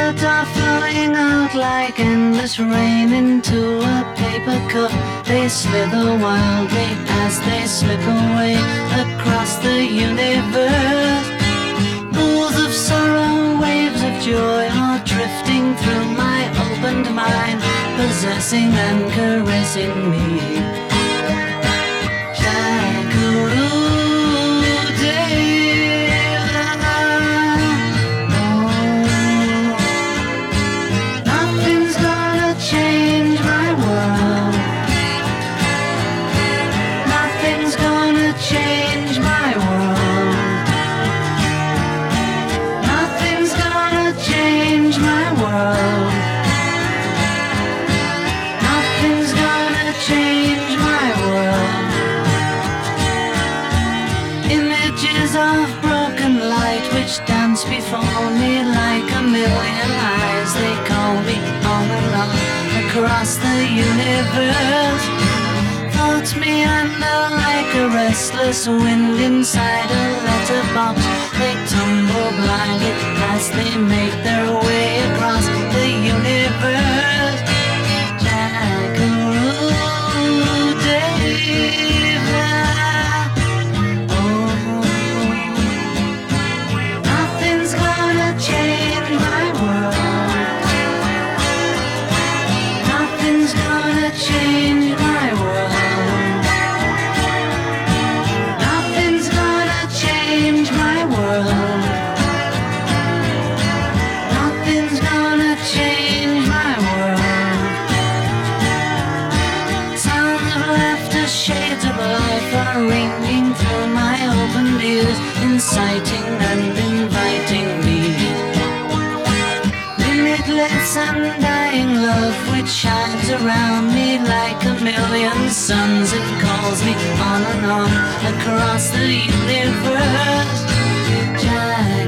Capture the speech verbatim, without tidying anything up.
words are flowing out like endless rain into a paper cup. They slither wildly as they slip away across the universe. Pools of sorrow, waves of joy are drifting through my opened mind, possessing and caressing me. Dance before me like a million eyes. They call me on and on across the universe. Thoughts meander like a restless wind inside a letterbox. They tumble blindly as they make their way across the universe. Jackaroo David. Ringing through my open ears, inciting and inviting me. Limitless undying love which shines around me like a million suns. It calls me on and on across the universe.